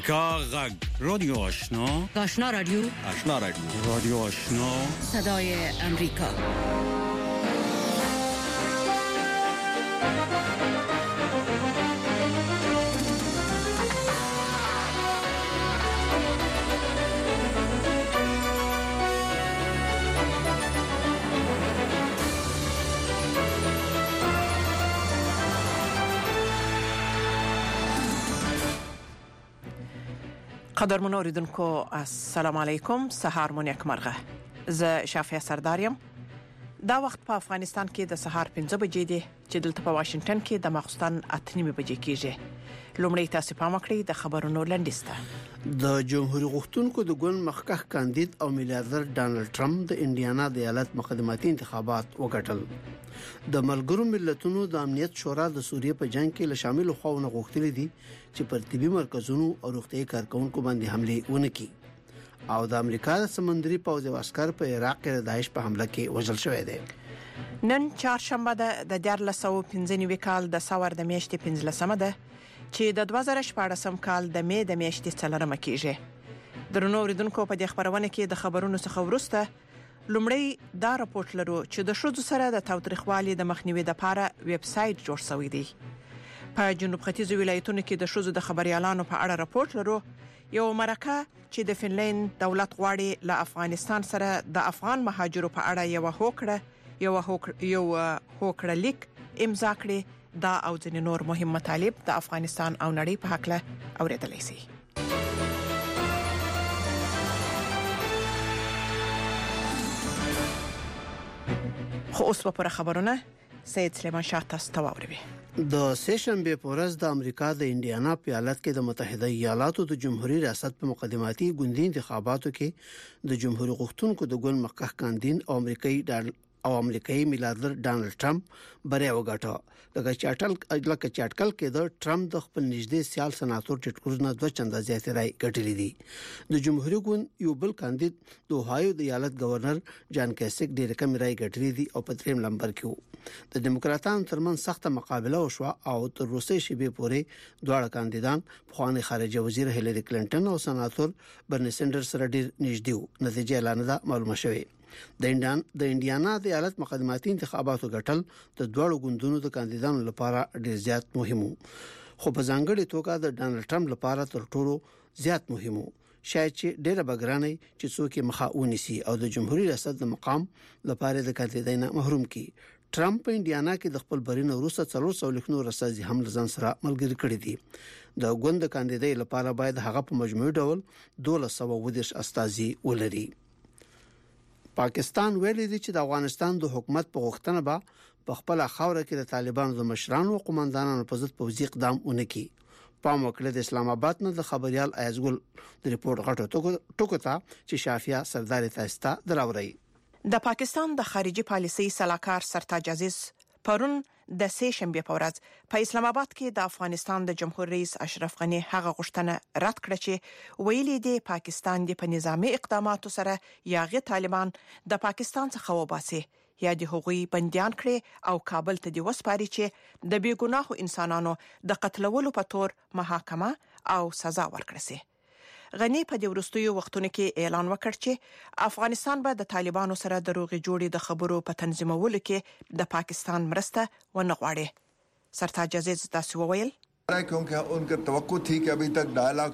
امریکا غږ رادیو آشنا رادیو رادیو آشنا صدای امریکا. قدرمن اوریدونکو السلام علیکم، سهار مو نیکمرغه. زه شافعه سردارم. دا وخت په افغانستان کې د سهار 5 بجې دی چې دلته په واشنگټن کې د ماخستن 8:30 بجې کېږي. لومړی تاسو پام کړئ د خبرونو لنډیسته. د جمهوریت غوښتونکو د ګوند مخکښ کاندید او میلیاردر ډانلډ ټرمپ د انډیانا د ایالت مقدماتي انتخابات وګټل. د ملګرو ملتونو د امنیت شورا د سوریه په جنگ کې له شامل خواونه غوښتل دي چې پر طبي مرکزونو او روغتيایي کارکونکو باندې حمله ونکړي. او د امریکا د سمندري پوځ او عسكر په عراق کې د داعش په حمله کې وژل شوی دی. نن چهارشنبه د 1495 کال د سور د میاشتې 15مه ده چې د 2014 کال د می د میاشتې 4مه کېږي. درنو اوریدونکو په دې خبرونه کې د خبرونو څخه ورسته لومړی دا راپورټ لرو چې د شذو سره د تاوتریخوالي د مخنیوي لپاره ویب سټ جوړ شوی دی. په جنوب ختیځ ولایتونو کې د شذو د خبريالانو په اړه راپورټ لرو. یو مرکه چې د فنلند دولت غواړي له افغانستان سره د افغان مهاجرو په اړه یو هوکړه لیک امضا کړي. دا او ځینې نور مهم مطالب د افغانستان او نړۍ په حق له اوریدلای شي. خو اوس په خبرونه سید سلیمان شاه تاسو ته واوري. د سهشنبه په ورځ د امریکا د انډیانا په ایالت کې د متحده ایالاتو د جمهوریت ریاست په مقدماتي ګوندي انتخاباتو کې د جمهوریت غوښتونکو د ګوند مخکښ کاندید او امریکایي میلیاردر ډانلډ ټرمپ بری وګټه. لکه چې اټکل کې د ټرمپ د خپل نږدې سیال سناتور ټیډ کروز نه 2 چنده زیات رای ګټلې دي. د جمهوریت ګوند یو بل کاندید د اوهایو د ایالت گورنر جان کیسک ډېر کم رای ګټلې دي او په 3 نمبر کې وو. د دیموکراتانو ترمن سخت مقابله وشو او تر روسي شیبه پورې دواړه کاندیدان خواني خارجه وزیر هیلری کلینټن او سناتور برنی سندرز سره ډېر نږدې وو. نتیجه اعلان ده معلومه شوه. د انډیانا د ایالت مقدماتي انتخاباتو ګټل د دوړو ګوندونو د کاندیدانو لپاره ډېر زیات مهم وو. خو په ځانګړي توګه د ډانلډ ټرمپ لپاره تر ټولو زیات مهم وو. شاید چې ډېر بګراني چې څوک مخه ونیسي او د جمهوریت ریاست د مقام لپاره د کاندیدانو محروم کی. ټرمپ په انډیانا کې د خپل برینه وروسته 400 لیکونو رسازي هم لزان سره ملګری کړی دي. د ګوند کاندیدای لپاره باید هغه په مجموعي ډول 1210 استازي ولري. پاکستان ویلي دی چې د افغانستان د حکومت په غوښتنه به په خپل خاوره کې د طالبانو د مشرانو او قوماندانانو په ضد پوځي اقدام ونکړي. پام وکړه د اسلام آباد نه د خبريال ایازګل د ریپورت غټو ټکو ته چې شافعه سردار تاستا دراوري. د پاکستان د خارجي پالیسي سلاکار سرتاج عزیز پرون د سهشنبه په ورځ په اسلام آباد کې د افغانستان د جمهوریت رئیس اشرف غنی هغه غوښتنه رد کړه چې ویلي دی پاکستان د په نظامی اقداماتو سره یاغي طالبان د پاکستان څخه وباسي یا د هغوی بنديان کړي او کابل ته دی وسپاري چې د بیګناهو انسانانو د قتلولو په تور محاکمه او سزا ورکړي سي. غنی په دې وروستیو وختونو کې اعلان وکړ چې افغانستان به د طالبانو سره د روغې جوړې د خبرو په تنظیمولو کې د پاکستان مرسته ونه غواړي. سرتاج عزیز تاسو وویل क्योंकि उनका तवक्को थी कि अभी तक डायलॉग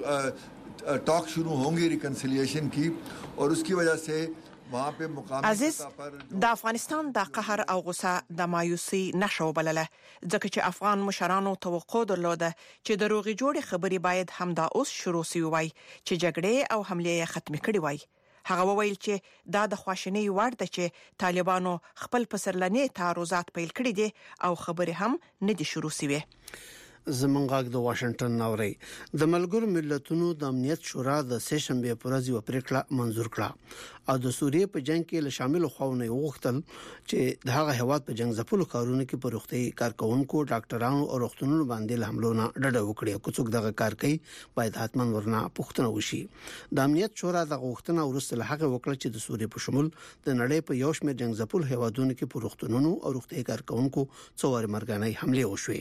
टॉक शुरू होंगी रिकन्सिलिएशन की और उसकी वजह से عزیز د افغانستان د قهر او غصه د مایوسي نشو بلله ځکه چې افغان مشرانو توقع درلوده چې د روغې جوړې خبري باید همدا اوس شروع شي وای چې جګړې او حمله ختم کړي وای. هغه وویل چې دا د خواشینۍ وړ ده چې طالبانو خپل پسرلنې تعرضات پیل کړي دي او خبري هم نه دي شروع شوي. زمونږ د واشنگټن ناوري د ملګرو ملتونو د امنیت شورا د سهشنبه په ورځ یو پریکړه منزور کړه او د سوریه په جنگ کې له شامل خوونه وغوښتل چې د هغه هواد په جنگ ځپلو کارونه کې په روغتي کارکونکو ډاکټرانو او روغتونونو باندې له حملو نه ډډه وکړي. کوڅوک دغه کار کوي باید حتمان ورنه پوښتنه وشي. د امنیت شورا د غوښتنه ورسره هغه وکړه چې د سوریه په شمول د نړۍ په یو شمېر جنگ ځپلو هوادونو کې په روغتونونو او روغتي کارکونکو څوار مرګاني حمله وشوي.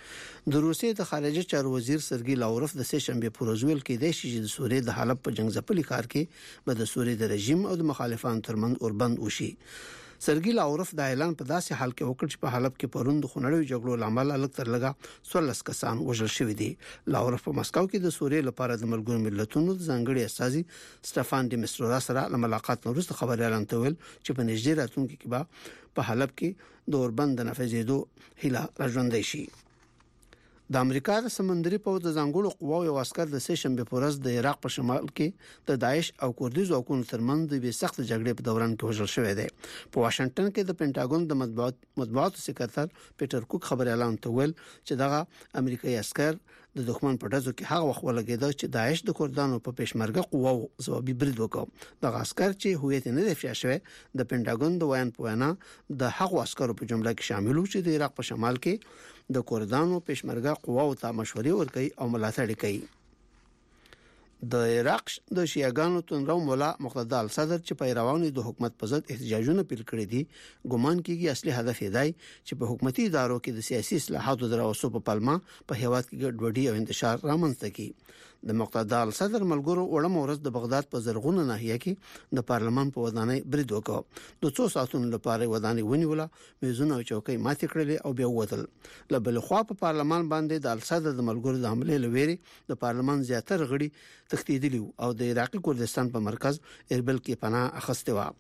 د روسیې د خارجه چارو وزیر سرګي لاوروف د سه شنبه پر ورځ ویل کېدای شي چې د سوریې د حلب په جنگ ځپلي ښار کې به د سوریې د رژیم او د مخالفانو ترمنځ اوربند وشي. سرګي لاوروف د اعلان په داسې حال کې وکړ چې په حلب کې پروند خونړیو جګړو لامل لږ تر لږه 14 کسان وژل شوي دي. لاوروف په مسکو کې د سوریې لپاره د ملګرو ملتونو د ځانګړي استازي سټفان ډي میستورا سره د ملاقات وروسته خبري اعلان تول چې په نږدې راتلونکي کې به په حلب کې د اوربند د نفذېدو هیله راژوندۍ شي. د امریکا د سمندري پوځ د ځانګړو قواو یو عسكر د سه شنبه په ورځ د عراق په شمال کې د داعش او کردي ځواکونو ترمنځ د بې سخت جګړې په دوران کې وژل شوی دی. په واشنگټن کې د پینټاګون د مطبوعاتو سکرټر پیټر کوک خبري اعلان تول چې دغه امریکایي عسكر د دښمن په ډزو کې هغه وخت ولګیدا چې داعش د کردانو په پېشمرګه قواو ځوابي برید وکړ. دغه عسكر چې هویت نه دی افشا شوی د پینټاګون د ویان پوینا د هغه عسكرو په جمله کې شامل و چې د عراق په شمال کې د کردانو پېشمرګه قواو ته مشورې ورکړي او ملاتړ کوي. د عراق د شیعاګانو تنظیم مولا مقتدا الصدر چې پیروان د حکومت په ضد احتجاجونه پیل کړي دي ګومان کیږي اصلي هدف یې دی چې په حکومتي ادارو کې د سیاسي اصلاحاتو دروسو په پلمه په هیواد کې ګډوډي او انتشار رامنځته کړي. د مقتدا الصدر ملګرو وړم ورځ د بغداد په زرغونه ناحیه کې د پارلمان په ودانۍ برید وکړ. د 2 ساعتونو لپاره ودانۍ ونیوله، میزونه او چوکۍ ماتې کړلې او بیا ووتل. له بل خوا په پارلمان باندې د الصدر د ملګرو د حمله لوري د پارلمان زیاتره غړي تښتیدلی او د عراقي کردستان په مرکز اربل کې پناه اخیسته و.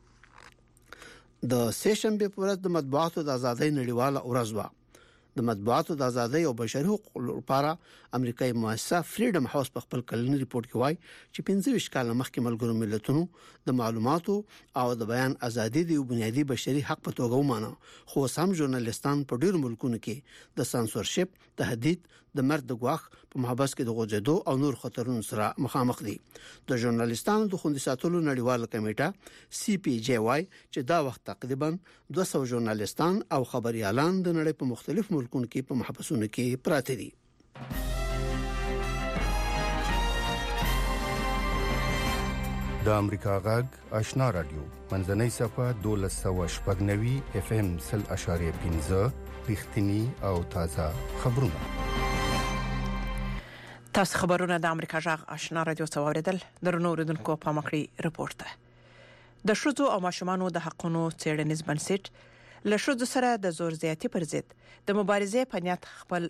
د سه شنبه په ورځ د مطبوعاتو د ازادۍ نړیواله ورځ و. د مطبوعاتو د ازادۍ او بشري حقوقو لپاره امریکایي مؤسسه فریډم هاوس په خپل کلنی ریپورت کې وایي چې 25 کال مخکې ملګرو ملتونو د معلوماتو او د بیان ازادي د بنیادي بشري حق په توګه ومانه، خو سم ژورنالیستان په ډیرو ملکونو کې د سانسورشپ، تهدید، د مرګ د غواخ په محبس کې د غوځېدو او نور خطرونو سره مخامخ دي. د ژورنالیستانو د خوندي ساتلو نړیواله کمیټه CPJ چې دا وخت تقریبا 200 ژورنالیستان او خبريالان د نړۍ په مختلف ملکونو کې په محبسونو کې پراته دي. د امریکا غږ آشنا رادیو منځنۍ صفه 1290 FM 0.15 رښتینی او تازه خبرونه. تاسو خبرونه د امریکا غږ آشنا رادیو څوریدل درنو اوریدونکو په مخکړی رپورت ده. د شذو او ماشومانو د حقونو څېړنیز بنسټ له شذو سره د زور زیاتی پر ضد د مبارزې په نیت خپل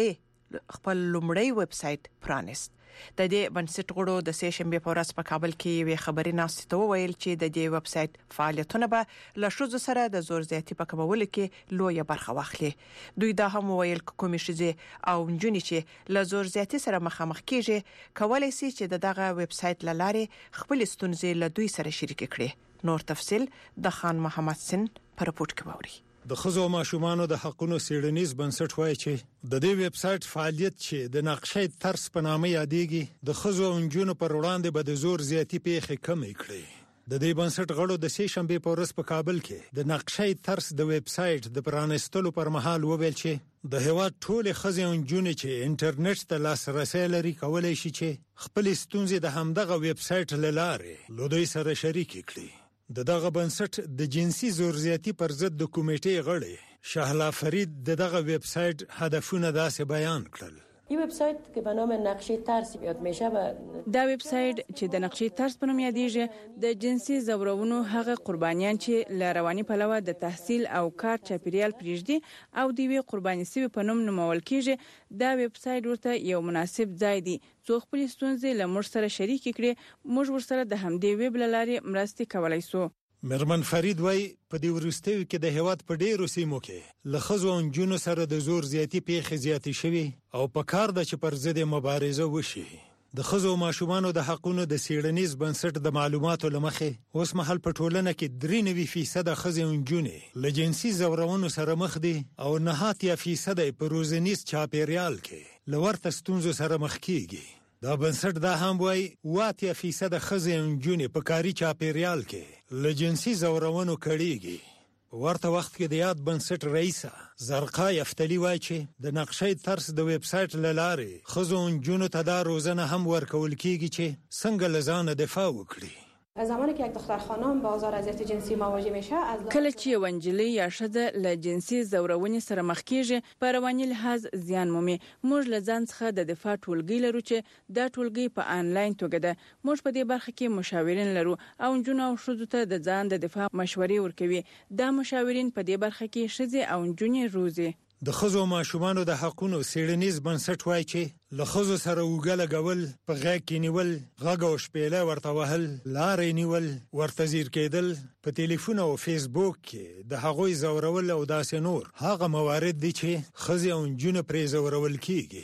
لومړی ویب سټ پرانیست. د دې بنسټ غړو د سه شنبه په ورځ په کابل کې وی خبري ناشته وویل چې د دې ویب سټ فعالیتونه به له شذو سره د زور زیاتی په کمولو کې لویه برخه واخلي. دوی دا هم ویل کومې شذې او نجونې چې له زور زیاتی سره مخامخ کیږي کولای شي چې دغه ویب سټ لاره خپل ستونزې له دوی سره شریک کړي. نور تفصيل د خان محمد سن پر رپورت کې ووري. د خزو او ماشومانو د حقونو څېړنیز بنسټ وایي چې د دې ویب سټ فعالیت چې د نقشې ترس په نامه یادېږي د خزو او نجونو پر وړاندې به د زور زیاتی پیښې کمې کړي. د دې بنسټ غړو د سه شنبه په ورځ په کابل کې د نقشې ترس د ویب سټ د پرانستلو پر مهال وویل چې د هیواد ټول خزې او نجونې چې انټرنیټ ته لاسرسي لري کولای شي چې خپل ستونزې د همدغه ویب سټ لاره له دوی سره شریک کړي. دغه بنسټ د جنسي زور زیاتی پر ضد د کمیټې غړي شهلا فرید دغه ویب سټ هدفونه داسې بیان کړل. این ویب سایت که به نام نقشه ترس یاد میشه و دا ویب سایت چې د نقشه ترس په نوم یادېږي د جنسي زورونو هغه قربانیان چې ل رواني پلوه د تحصیل او کار چاپیریال پریږدي او د وی قرباني سوي په نوم نومول کیږي. دا ویب سایت ورته یو مناسب ځای دی څو خپل ستونزې له موږ سره شریک کړي. موږ ورسره د همدې ویب لارې مرستې کولای شو. مرمن فرید وای په دې ورستیو کې د هیواد په ډیرو سیمو کې له خزو او نجونو سره د زور زیاتی پیښې زیاتې شوي او په کار د چې پر ضد مبارزه وشي. د خزو او ماشومانو د حقونو د څېړنیز بنسټ د معلوماتو لمخې اوس مهال په ټولنه کې 93% خزې او نجونې له جنسي زورونو سره مخ دي او 9% په روزنیز چاپیریال کې له ورته ستونزو سره مخ کیږي. دا بنسټ دا هم وایي 8% خزې او نجونې په کاري چاپیریال کې له جنسي زورونو کړيږي. ورته وخت کې د یاد بنسټ رئیسه زرقا یفتلی وایي چې د نقشې ترس د ویب سټ لاره خزو او نجونو ته دا روزنه هم ورکول کیږي چې څنګه لزانه دفاع وکړي. زمانی که یک دختر خانم با آزار اذیت جنسی مواجه میشه از کله چې یو نجلۍ یا ښځه له جنسي زورونې سره مخ کیږي په رواني لحاظ زیان مومي. موږ له ځان څخه د دفاع ټولګي لرو چې دا ټولګي په آنلاین توګه ده. موږ په دې برخه کې مشاورین لرو او نجونو او ښځو ته د ځان د دفاع مشورې ورکوي. دا مشاورین په دې برخه کې ښځې او نجونې روزي. د ښځو ماشومانو د حقونو څېړنیز بنسټ وایي چې له ښځو سره اوږه لګول، په غېږ کې نیول، غږ او شپېله ورته وهل، لارې نیول، ورته ځیر کېدل، په ټلیفون او فیسبوک کې د هغوی زورول او داسې نور هغه موارد دي چې ښځې او نجونې پرې زورول کېږي.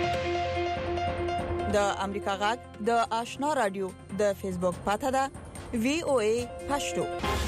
د امریکا غږ د آشنا رادیو د فیسبوک پاته ده VOA پښتو.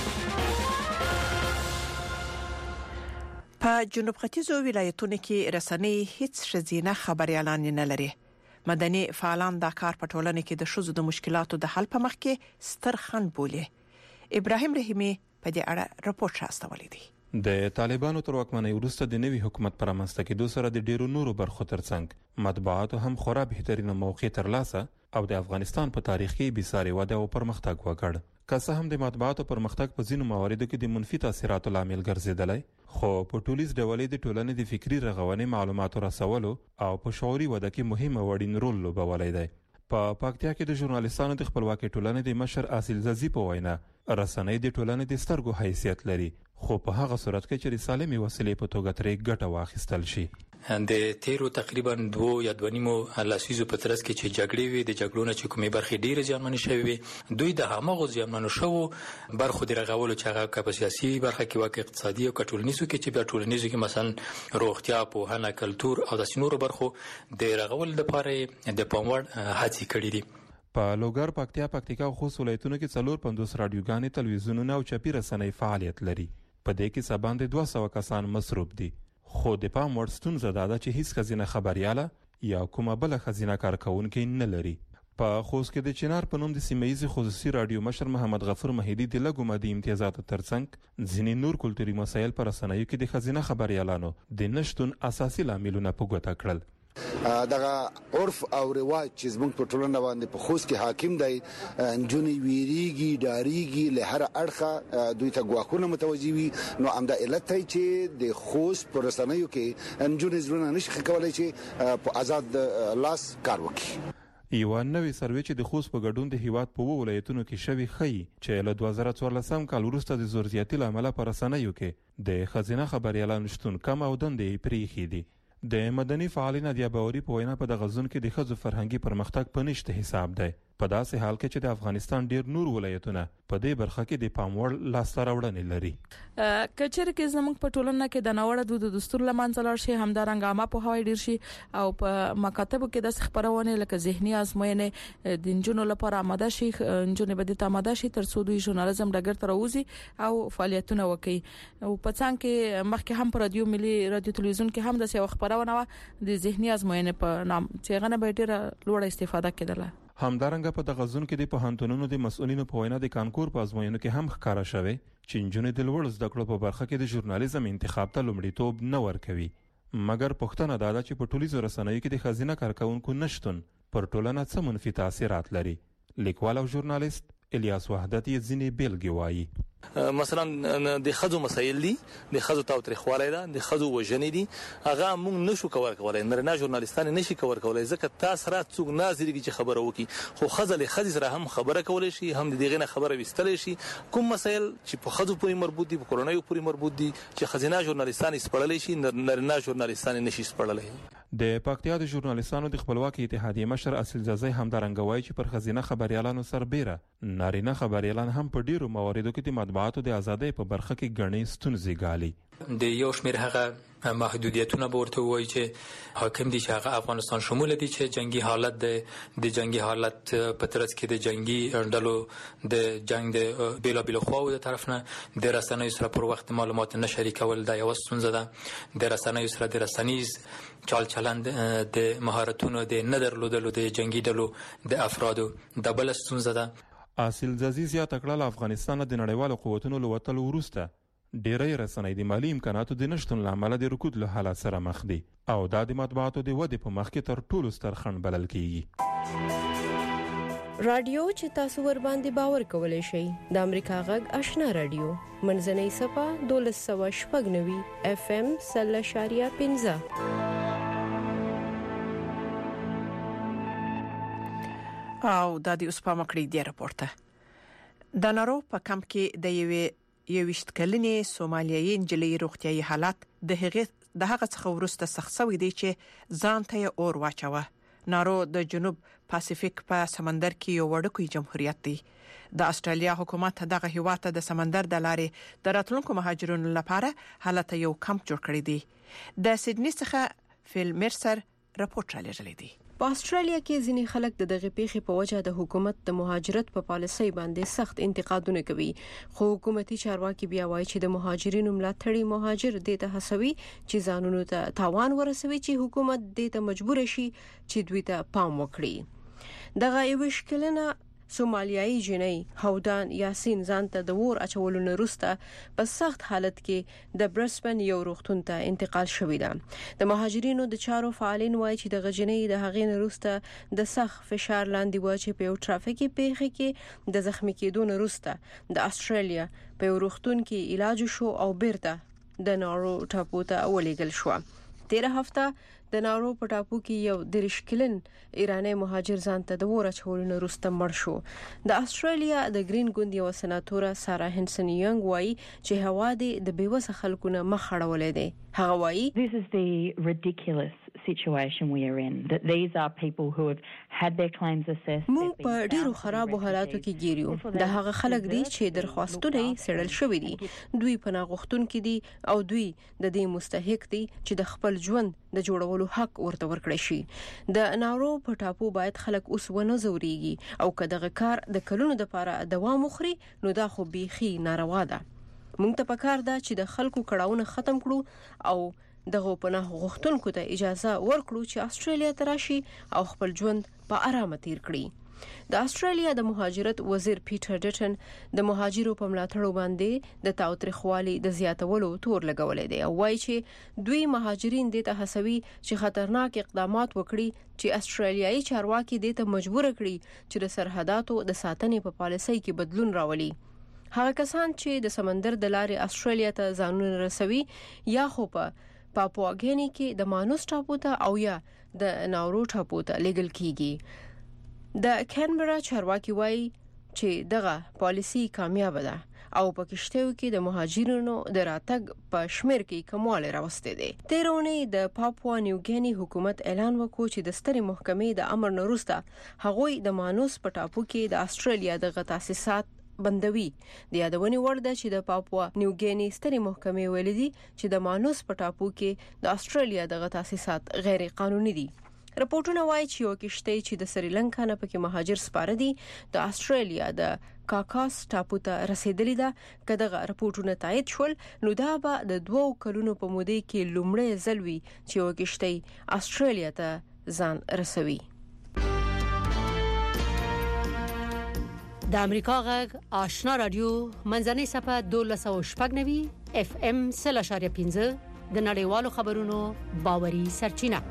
په جنوب ختیځو ولایتونو کې رسنۍ هیڅ ښځینه خبريالان نه لري. مدني فعالان دا کار په ټولنه کې د ښځو د مشکلاتو د حل په مخ کې ستر خنډ بولي. ابراهیم رحیمی په دې اړه راپور راستولی دی. د طالبانو تر واکمنۍ وروسته د نوي حکومت پر رامنځته کېدو سره د ډیرو نورو برخو ترڅنګ مطبوعاتو هم خورا بهترینه موقع ترلاسه او د افغانستان په تاریخ کې بېساري وده او پرمختګ وکړ. که څه هم د مطبوعاتو پرمختګ په ځینو مواردو کې د منفي تاثیراتو لامل ګرځیدلی، خو په ټولیز ډول د ټولنې د فکری رغونې معلوماتو رسولو او په شعوري وده کې مهم او اړین رول لوبولی دی. په پکتیا کې د ژورنالیستانو د خپلواکۍ ټولنې د مشر اصیل زازي په وینا رسنۍ د ټولنې د سترګو حیثیت لري، خو په هغه صورت کې چې د سالمې وسیلې په توګه ترې ګټه واخیستل شي. د تیرو تقریبا 2 یا 2.5 لسیزو په ترڅ کې چې جګړې وي، د جګړو نه چې کومې برخې ډېرې زیانمنې شوې وي، دوی د هماغو زیانمنو شوو برخو د رغولو چې هغه که په سیاسي برخه کې واقع اقتصادي او ټولنیزو کې چې بیا ټولنیزو کې مثلا روغتیا، پوهنه، کلتور او داسې نورو برخو د رغول لپاره د پام وړ هڅې کړې دي. په لوګر، پکتیا، پکتیکا او خوست ولایتونو کې 450 رادیوګانې، تلویزیونونه او چاپي رسنۍ فعالیت لري. په دې کې څه باندې 200 کسان مصروف دي. خو د پام وړ ستونزه دا ده چې هیڅ خزینه خبرياله یا کومه بل خزینه کارکونکي نه لري. په خوست کې د چنار په نوم د سیمه‌ییز خصوصي رادیو مشر محمد غفور مهدی د لګو مادي امتیازاتو ترڅنګ ځینې نور کلتوري مسایل پر رسنیو کې د خزینه خبريالانو د نشټون اساسي لاملونه په ګوته کړل. دغه عرف او رواج چې زموږ په ټولنه باندې په خوست کې حاکم دی، انجونی ویریږي، ډاریږي، له هر اړخه دوی ته ګواښونه متوجي وي. نو همدا علت دی چې د خوست په رسنیو کې انجونی زړونه نشي کولای چې په آزاد لاس کار وکړي. یو نوې سروې چې د خوست په ګډون د هیواد په ولایتونو کې شوی ښيي چې له 2014 کال وروسته د زور زیاتي لامل پر رسنیو کې د خزینه خبريالانو شتون کم او دندې پریخي دي. د مدني فعالین د باوري په وینا په دغه ځون کې د ښځو فرهنګي پرمختګ په نشته حساب دی، په داسې حال کې چې د افغانستان ډیر نور ولایتونه په دې برخه کې د پام وړ لاسته راوړنې لري. کچېر کې زموږ په ټولنه کې د نوړه د دستور لمانځل شي، همدارنګه عامه په هوای ډیر شي او په مکاتبو کې د خبرونه لکه ذهني ازموینې د انجونو لپاره آماده شي، انجونې به د آماده شي تر څو دوی ژورنالیزم ډګر ته راوځي او فعالیتونه وکړي. او په څنګه کې مخکې هم پر رادیو ملي رادیو تلویزیون کې هم د یو خبرونه د ذهني ازموینې په نام چې غنه به ډیره لوړه استفاده کېدله. همدارنګه په دغه ځون کې د پوهنتونونو د مسؤلینو په وینا د کانکور په ازموینو کې هم ښکارا شوی چې نجونې د لوړ زده کړو په برخه کې د ژورنالیزم انتخاب ته لومړیتوب نه ورکوي. مګر پښتنه دا ده چې په ټولیزو رسنیو کې د خزینه کارکونکو نشتون پر ټولنه څه منفي تاثیرات لري. لیکوال او ژورنالیست الیاس وحدت یې ځینې بیلګې وایي. مثلا د خزو مسایل دي، د خزو تاوتریخوالی ده، د خزو وژنې دي، هغه موږ نشو کولای، نارینه ژورنالیستان نشي کولای ځکه تاسو را څوک ناظریږي چې خبره وکړي، خو خزه له خزې سره هم خبره کولای شي، هم د دغه نه خبره وستلی شي. کوم مسایل چې په خزو پورې مربوط دي، په کورنیو پورې مربوط دي چې خزینه ژورنالیستان سپړلې شي، نارینه ژورنالیستان نشي سپړلې. د پکتیا د ژورنالیستانو د خپلواکۍ اتحادیې مشر اصیل زازي همدارنګه وایي چې پر خزینه خبريالانو سربېره نارینه خبريالان هم په ډیرو مواردو کې د مطبوعاتو د ازادۍ په برخه کې ګڼې ستونزې ګالي. د یو شمېر هغه محدودیتونه به ورته وایي چې حاکم دي چې هغه افغانستان شمول دي، چې جنگي حالت د جنگي حالت په ترڅ کې د جنگي ډلو د جنگ د بیلابیلو خواو د طرف نه د رسنیو سره پر وخت معلومات نه شریکول دا یو ستونزه ده. د رسنیو سره د رسنیز چال چلند د مهارتونو د نه درلودلو د جنگي ډلو د افرادو د بل ستونزه ده. اصل زازي زیاته کړه افغانستان د نړیوالو قوتونو لوتلو وروسته ډېری رسنۍ د مالی امکاناتو د نشتون لامل د رکود له حالت سره مخ دي او دا د مطبوعاتو د ودې په مخ کې تر ټولو ستر خنډ بلل کیږي. رادیو چې تاسو ور باندې باور کولای شئ د امریکا غږ آشنا رادیو منځنۍ صفه 1290 اف ام 0.15 او د دې اوس په مکړې دی راپورته د نارو په کمپ کې د یوشت کلنې سومالیایي انجلۍ روغتيایي حالت د هغه څخه ورسته سخت شوی دی چې ځان ته اور واچوه. نارو د جنوب پاسفیک په سمندر کې یو وړوکی جمهوریت دی. د استرالیا حکومت دغه هیواد ته د سمندر د لارې د راتلونکو مهاجرونو لپاره حالت یو کمپ جوړ کړی دی. د سیدنی څخه فیل مرسر راپورټ را لېږلی دی. په استرالیا کې ځینې خلک د دغه پیښې په وجه د حکومت د مهاجرت په پالیسۍ باندې سخت انتقادونه کوي، خو حکومتي چارواکي بیا وایي چې د مهاجرینو ملاتړي مهاجر دې ته هڅوي چې ځانونو ته تاوان ورسوي چې حکومت دې ته مجبور شي چې دوی ته پام وکړي. دغه یو شکلنه سومالیایي جنۍ هودان یاسین ځان ته د ور اچولو نه وروسته په سخت حالت کې د برسبن یو روغتون ته انتقال شوې ده. د مهاجرینو د چارو فعالین وایي چې د غجنۍ د هغې نه وروسته د سخت فشار لاندې و چې په یو ټرافیکي پیښه کې د زخمی کېدو نه وروسته د استرالیا په یو روغتون کې علاج شو او بیرته د نارو ټاپو ته ولېږل شو. 13 هفته د نارو په ټاپو کې یو درشکلن ایرانی مهاجر ځان ته د ور اچولو نه وروسته مړ شو. د استرالیا د گرین ګوند یو سناتوره سارا هنسن یونګ وایي چې هوا د بیوسه خلکو نه مخ اړولې ده. هغه وایي This is the ridiculous situation we are in, that these are people who have had their claims assessed. مونږ په ډیرو خرابو حالاتو کې ګیریو. د هغه خلک دي چې درخواستونه سړل شوې دي، دوی پناه غوښتونکي دي او دوی د دې مستحق دي چې د خپل ژوند د جوړولو حق ورته ورکړي شي. د نارو په ټاپو باید خلک اوس ونه زوريږي او که دغه کار د کلونو لپاره دوام وخوري نو دا خو بيخي ناروا ده. مونږ ته پکار ده چې د خلکو کړهونه ختم کړو او دغه پناه غوښتونکو ته اجازه ورکړو چې استرالیا ته راشي او خپل ژوند په آرامه تیر کړي. د استرالیا د مهاجرت وزیر پیټر ډټن د مهاجرو په ملاتړ باندې د تاوتریخوالي د زیاتولو تور لګولې دی او وایي چې دوی مهاجرین د ته هڅوي چې خطرناک اقدامات وکړي چې استرالیایي چارواکي د ته مجبور کړي چې د سرحداتو د ساتنې په پالیسۍ کې بدلون راولي. هغه کسان چې د سمندر د لارې استرالیا ته ځانونه رسوي یا خو په پاپواګینی کې د مانوس ټاپو ته او یا د ناورو ټاپو ته لېږل کیږي. د کینبرا چارواکي وایي چې دغه پالیسي کامیاب ده او په کشتیو کې د مهاجرینو د راتګ په شمیر کې کموالی راوستی دی. تیرونی د پاپوا نیوګینی حکومت اعلان وکړ چې د سترې محکمې د امر نه وروسته هغوی د مانوس په ټاپو کې د استرالیا د تاسیسات بندوي. د یادونې وړ ده چې د پاپوا نیوګینی سترې محکمې ویلي دي چې د مانوس په ټاپو کې د استرالیا د تاسیسات غیر قانوني دي. راپورټونه وایي چې یو کشتی چې د سریلانکا نه پکې مهاجر سپاره دي د استرالیا د کاکاس ټاپو ته رسیدلی ده. کداغه راپورټونه تایید شول نو دا به د 2 کلونو په موده کې لومړی ځل وي چې یو کشتی استرالیا ته ځان رسوي. د امریکا غږ آشنا رادیو منځنۍ صفه 1290 اف ام 0.15 د نړیوالو خبرونو باوري سرچینه.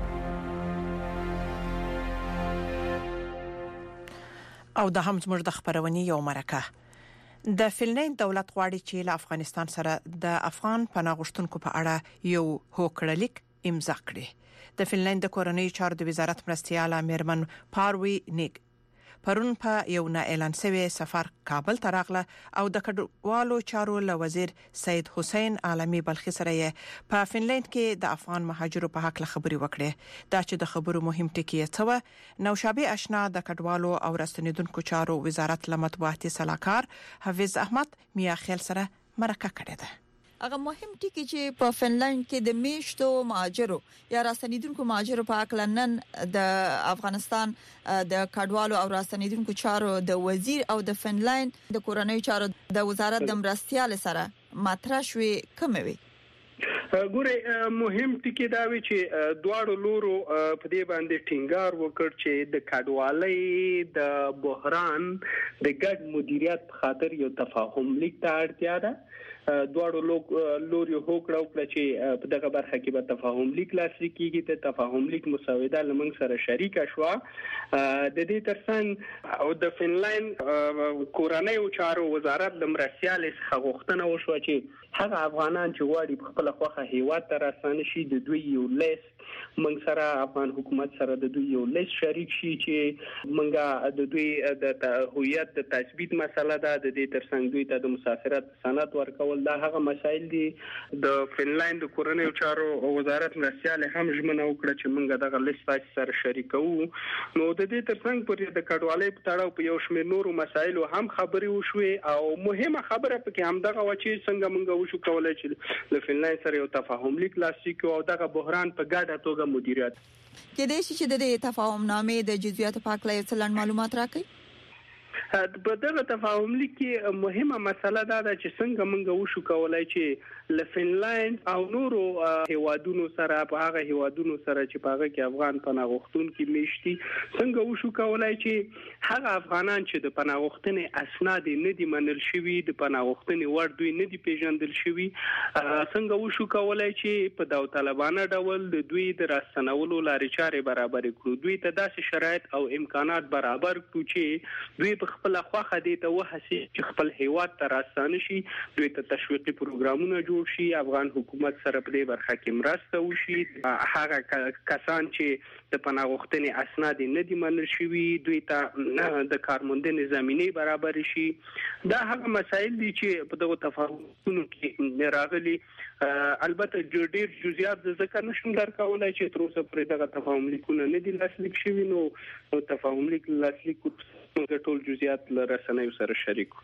او د هم زموږ د خبرونې یو مرکه. د فنلند دولت غواړي چې له افغانستان سره د افغان پناه غوښتونکو په اړه یو هوکړلیک امضا کړي. د فنلند د کورنۍ چارو د وزارت مرستياله میرمن پاروي نیګ پرون په یو نه اعلان شوی سفر کابل ته راغله او د کډوالو چارو له وزیر سید حسین عالمی بلخي سره په فنلند کې د افغان مهاجرو په حق خبري وکړه. دا چې د خبرو مهم ټکی څه نوشابه آشنا د کډوالو او راستنیدونکو چارو وزارت لمطبوعاتي صلاحکار حفیظ احمد میاخیل سره مرکه کړې ده. هغه مهم ټکی چې په فنلند کې د میشتو مهاجرو یا راستنیدونکو مهاجرو په اړه نن د افغانستان د کډوالو او راستنیدونکو چارو د وزیر او د فنلند د کورنۍ چارو د وزارت د مرستيال سره مطرح شوې کوموي. ګوره مهم ټکی دا وی چې دواړو لورو په دې باندې ټینګار وکړ چې د کډوالۍ د بحران د ګډ مدیریت خاطر یو تفاهم لیک ته اړتیا ده دواړو لوري هوکړه وکړه چې په دغه برخه کې به تفاهم لیک لاسلیک کیږي. ته تفاهم لیک مسوده لمنګ سره شریک شو. د دې ترڅنګ او د فنلند کورنۍ چارو وزارت د مرسیال څخه غوښتنه وشوه چې هغه افغانان چې غواړي په خپل خوخه هیواد ته راستانه شي د دوی یو لیست منګ سره افغان حکومت سره د دوی یو لیست شریک شي چې منګه د دوی د هویت د تثبیت مسله ده. د دې ترڅنګ دوی ته د مسافرت سند ورکول دا هغه مسایل دي. د فنلند کورنۍ چارو وزارت مرسیال هم ژمنه وکړه چې منګه دغه لیست سره شریکو. نو د دې ترڅنګ پر د کډوالۍ په تړاو په یو شمېر نورو مسایلو هم خبرې وشوې او مهمه خبره پکې همدغه و چې څنګه موږ وشو کولای چې د فنلند سره یو تفاهم لیک لاسلیک او دغه بحران په ګډه توګه مدیریت کې د شي چې د تفاهم نامې د جزئیات په اړه یو څه معلومات راکړي. په دغه تفاهم لیک کې مهمه مسله دا ده چې څنګه موږ وشو کولای چې ل فنلند او نورو هیوادونو سره په هغه هیوادونو سره چې په هغه کې افغان پناه غوښتونکي میشتي څنګه وشو کولای چې هغه افغانان چې د پناه غوښتنې اسناد نه دي منل شوي د پناه غوښتنې ور دوی نه دي پیژندل شوي څنګه وشو کولای چې په داوطلبانه ډول د دوی د راستنولو لارې چارې برابر کړو. دوی ته داسې شرایط او امکانات برابر کړو چې دوی په خپل خواخه دي ته وهسي چې خپل هیواد ته راستانه شي. دوی ته تشویقي پروګرامونه جوړ شي. افغان حکومت سره په دې برخه کې مرسته وشي. هغه کسان چې د پناه غوښتنې اسناد نه دي منل شوي دوی ته د کارموندنې زمینه برابر شي. دا هغه مسایل دي چې په دغه تفاهمونو کې راغلي. البته ډېر جزئیات ذکر نشم درکولای چې تر اوسه پر دغه تفاهم لیکونه نه دي لاسلیک شوي. نو تفاهم لیک لاسلیک موږ ټول جزئیات له رسنیو سره شریکو.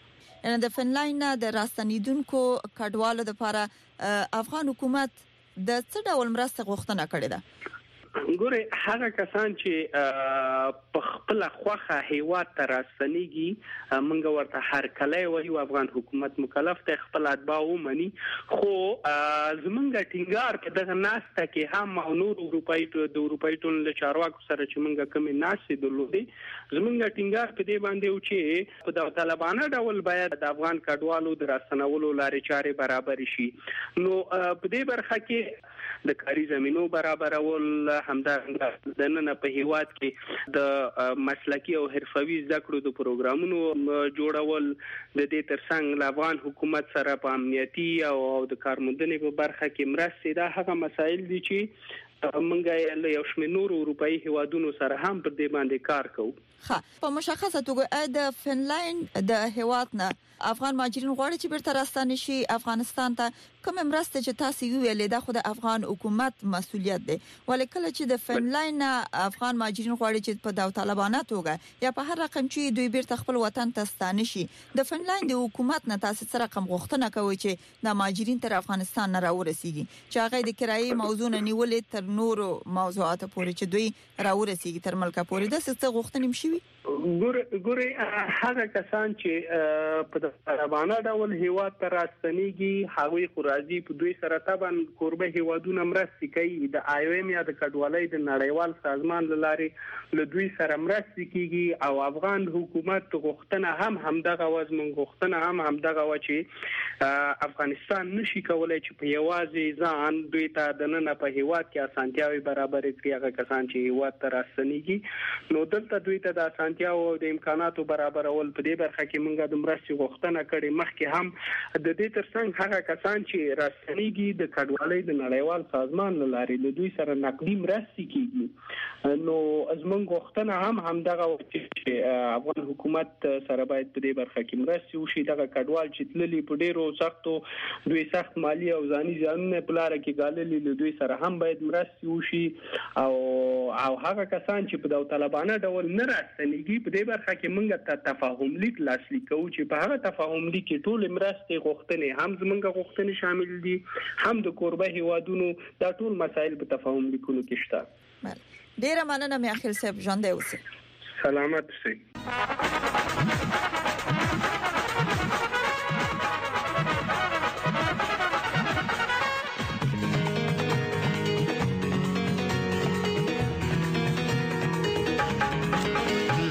د فنلند د راستنیدونکو کډوالو لپاره افغان حکومت د څه ډول مرسته غوښتنه کړې ده؟ ګوره هغه کسان چې په خپل خوخه هیواد ته راستنیږي موږ ورته هر کله وایو افغان حکومت مکلف دی خپل اتباع ومني. خو زمونږ ټینګار په دغه ناسته کې هم او نور اروپایي ټولنې له چارواکو سره چې موږ کومې ناستې درلودې زمونږ ټینګار په دې باندې و چې په داوطلبانه ډول باید د افغان کډوالو د راستنولو لارې چارې برابر شي. نو په دې برخه کې د کاري زمينو برابرول همدارنګه د نن په هیواد کې د مسلکی او حرفوي زده کړو د پروګرامونو جوړول د دې ترڅنګ له افغان حکومت سره په امنیتي او د کارموندنې په برخه کې مرسته ده. هغه مسایل دي چې منګه له یو شمېر نورو اروپאי هیوادونو سره هم پر دې باندې کار کوو. په مشخصه توګه د فنلند د هیواد نه افغان مهاجرین غواړي چې بیرته راستانه شي افغانستان ته. کوم مرسته چې تاسو ویلې دا خو د افغان حکومت مسولیت دی ولې کله چې د فنلند افغان مهاجرین غواړي چې په داوطلبانه توګه یا په هر رقم چې دوی بیرته خپل وطن ته ستانه شي د فنلند حکومت نه تاسو سره کوم غوښتنه کوي چې د مهاجرین تر افغانستان نه راورسیږي چې هغه د کرایي موضوع نه نیولې تر نورو موضوعات پورې چې دوی راورسیږي تر ملک پورې د څه غوښتنې مشوي؟ ګوره هغه کسان چې په داوطلبانه ډول هیواد ته راستنیږي هغوی خو راځي په دوی سره طبعا قربه هیوادونه مرستې کوي. د IOM یا د کډوالۍ د نړیوال سازمان له لارې له دوی سره مرستې کیږي او افغان حکومت غوښتنه هم همدغه وزمن غوښتنه هم همدغه و چې افغانستان نشي کولای چې په یوازې ځان دوی ته د نن په هیواد کې اسانتیاوي برابر کړي. هغه کسان چې هیواد ته راستنیږي نو دلته دوی ته د اسانتیاوي او د امکاناتو برابرول په دې برخه کې موږ د مرستې غوښتنه کړې. مخکې هم د دې ترڅنګ هغه کسان چې راستنیږي د کډوالۍ د نړیوال سازمان له لارې له دوی سره نقدي مرستې کیږي. نو زموږ غوښتنه هم همدغه چې افغان حکومت سره باید په دې برخه کې مرستې وشي. دغه کډوال چې تللي په ډیرو سختو دوی سخت مالی او ځاني ځانونه په لار کې ګاللي له دوی سره هم باید مرستې وشي او هغه کسان چې په داوطلبانه ډول نه راستنیږي په دې برخه کې موږ ته تفاهم لیک لاسلیک کوو چې په هغه تفاهم لیک کې ټول مرستې غوښتنې هم زموږ غوښتنې شامل دي هم د قربه هیوادونو دا ټول مسایل په تفاهم لیکونو کې شته. ډیره مننه میاخیل صاحب ژوند اوسئ. سلامت اوسئ.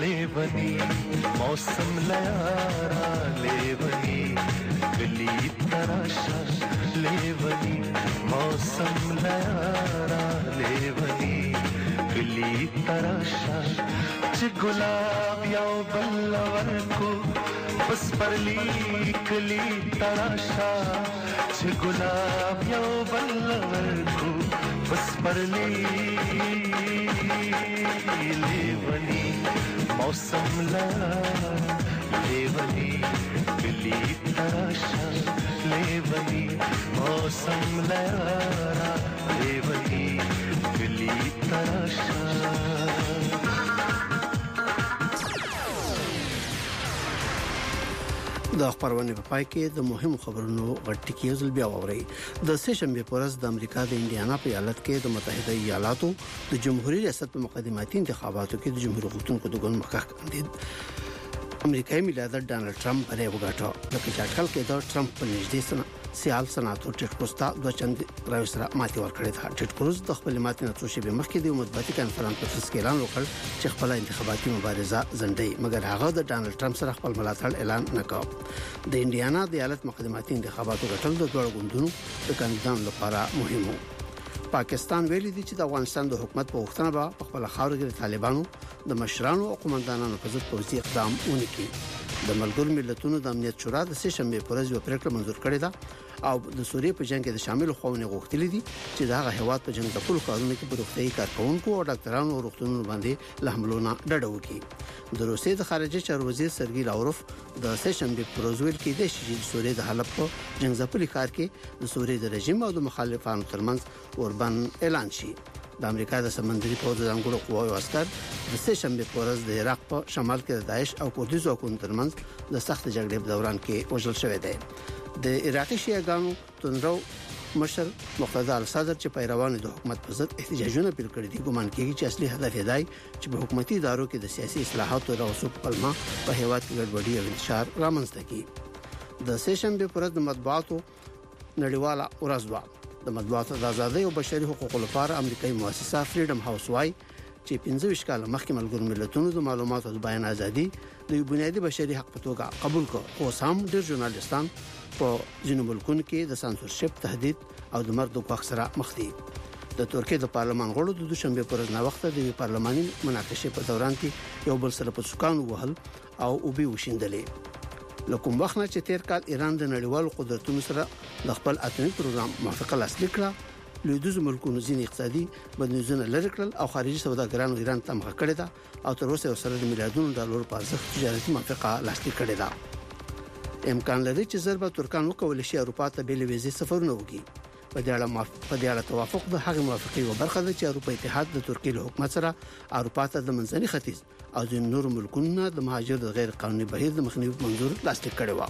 मौसम लयारा लेवनी गली तराशा लेवली मौसम लयारा लेवली गली तराशा च गुलाब या बल्लवर को बस परली गली तराशा च गुलाब या बल्लवर को बस परली लेवली मौसम लयारा लेवली गली तराशा लेवली मौसम लयारा लेवली गली तराशा د خبرونه په پای کې د مهمو خبرونو غټکی ځل بیا ووري د سه شنبه پورز د امریکا د انډیانا په ایالت کې د متحده ایالاتو د جمهوریت ریاست په مقدماتي انتخاباتو کې د جمهوریت غوښتونکو د ګوند مخکښ کاندید امریکایي میلیاردر ډانلډ ټرمپ بری وګاټو لکه چې اټکل کې د ټرمپ په نږدې سیال سناتور ټیډ کروز ته د چند راوي سره ماتي ورکړې ده. ټیډ کروز د خپل ماتي نه څو شپې مخکې د مطبوعاتي کانفرنس په ترڅ کې اعلان وکړ چې خپل انتخاباتي مبارزه زندۍ مګر هغه د ډانلډ ټرمپ سره خپل ملاتړ اعلان نکاو. د انډیانا د ایالت مقدماتي انتخاباتو ګټل د دوه ګوندونو د کاندیدانو لپاره مهم و. پاکستان ویلي دی چې د افغانستان د حکومت په وختونه به خپل خاور کې طالبانو د مشرانو او قومندانانو په ضد پوځي اقدام ونکړي. د ملګرو ملتونو د امنیت شورا د سه شنبه پرځ یو پریکړه منزور کړې ده او د سوریې په جنگ کې د شامل خوونه غوښتلې دي چې دا هغه په جنگ د ټول کارونو کې په روغتيایي کارکونکو او ډاکټرانو او روغتونونو باندې له حملونو ډډه وکړي. د روسیې د خارجه چارو وزیر سرګي لاوروف د سه شنبه پرځ ویل کې د سوریې د حالت په جنگ ځپلي کار کې د سوریې د رژیم او د مخالفانو ترمنځ اوربن اعلان شي. د امریکا د سمندري پوځ د ځانګړو قواو عسكر د سه شنبه پورز د عراق په شمال کې د داعش او کردي ځواکونو ترمنځ د سخت جګړې په دوران کې وژل شوی دی. د عراقي شیعاګانو تندرو مشر مقتدى الصدر چې پیروانو د حکومت په ضد احتجاجونه پیل کړي دي ګومان کیږي چې اصلي هدف یې دی چې په حکومتي ادارو کې د سیاسي اصلاحاتو او رسوب پلمه په هیواد کې ګډوډي او انتشار رامنځته کړي. د سه شنبه پورز د مطبوعاتو نړیواله ورځ د مطبوعاتو د ازادۍ او بشري حقوقو لپاره امریکایي مؤسسه فریډم هاوس وايي چې 15 کال مخکې ملګرو ملتونو د معلوماتو د بیان ازادي د بنیادي بشري حق په توګه قبول کړ خو سم ډېر ژورنالیستان په ځینو ملکونو کې د سانسورشپ تهدید او د مرګ د حق سره مخ دي. د ترکیې د پارلمان غړو د دوشنبه پر ورځ وخت د پارلماني مناقشه په دوران کې یو بل سره په سکان وهل او وبي وشیندلې. لکه وخت نه چې تیر کال ایران د نړیوالو قدرتونو سره د خپل اټومي پروګرام موافقه لاسلیک کړه لویدیز ملکونو ځینې اقتصادي بدلونونه لري کړل او خارجي سوداګرانو ایران ته مخه کړې ده او تر اوسه سره د میلیارډونو ډالر په ارزښت تجارتي موافقه لاسلیک کړې ده. امکان لري چې ضربه ترکان وکول شي اروپا ته بیل ویزې سفرونه وکړي. په دې اړه توافق د هغه موافقې و برخه ده چې اروپا اتحاد د ترکیې له حکومت سره اروپا ته د منځني ختیځ او د نورو ملکونو د مهاجر د غیر قانوني بهیر د مخنیوي منظور لاسلیک کړی و.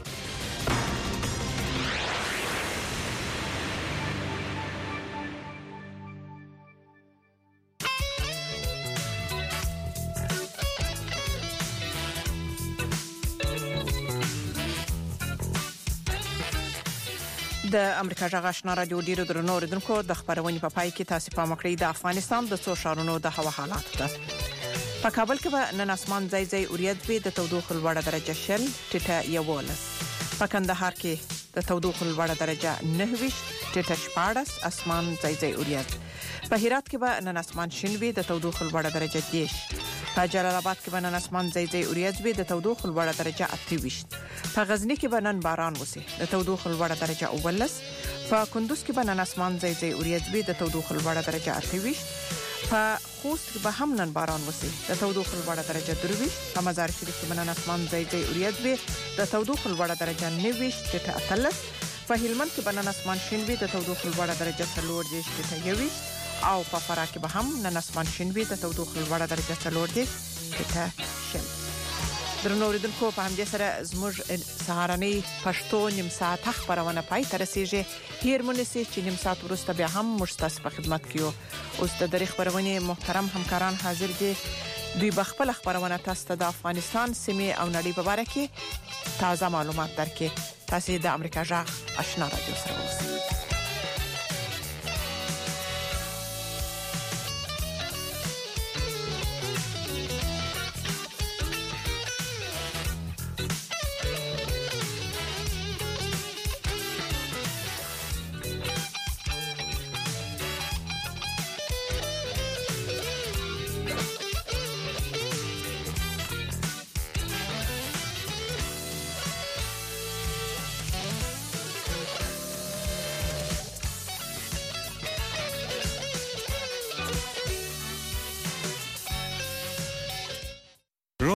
د امریکا جغ آشنا رادیو ډیرو درنو اوریدونکو د خبرونې په پای کې تاسو په مکړی د افغانستان د څو شهرونو د هوا حالات ده. په کابل کې به نن اسمان ځای ځای اوریځ وي د تودوخه لوړه درجه شل ټیټه 11. په کندهار کې د تودوخه لوړه درجه 9 ټیټه 14 اسمان ځای ځای اوریځ. په هرات کې به نن اسمان شین وي د تودوخه لوړه درجه 10. په جلال آباد کې به نن اسمان ځای ځای اوریځ وي د تودوخه لوړه درجه 28. په غزنی کې به نن باران وسي د تودوخه لوړه درجه 19. په کندوز کې به نن اسمان ځای ځای اوریځ وي د تودوخه لوړه درجه 28. په خوست کې به هم نن باران وسي د تودوخه لوړه درجه 23. په مزار شریف کې به نن اسمان ځای ځای اوریځ وي د تودوخه لوړه درجه 29 ټیټه 18. په هلمند کې به نن اسمان شین وي د تودوخه لوړه درجه 40 ټیټه 21. او په فراه کې به هم نن اسمان شین وي د تودوخه لوړه درجه 40 ټیټه 20. درنو اوریدونکو په همدې سره زموږ سهارنۍ پښتو نیم ساعت خبرونه پای ته رسیږي. هیر مونږ چې نیم ساعت وروسته بیا هم مشتاس په خدمت کې یو. اوس د درې خبرونه محترم همکاران حاضر دي. دوی بخپل خبرونه تاسو ته د افغانستان سیمه او نړۍ په اړه کې تازه معلومات درکې. تاسو د امریکا جغ آشنا رادیو سره اوسئ.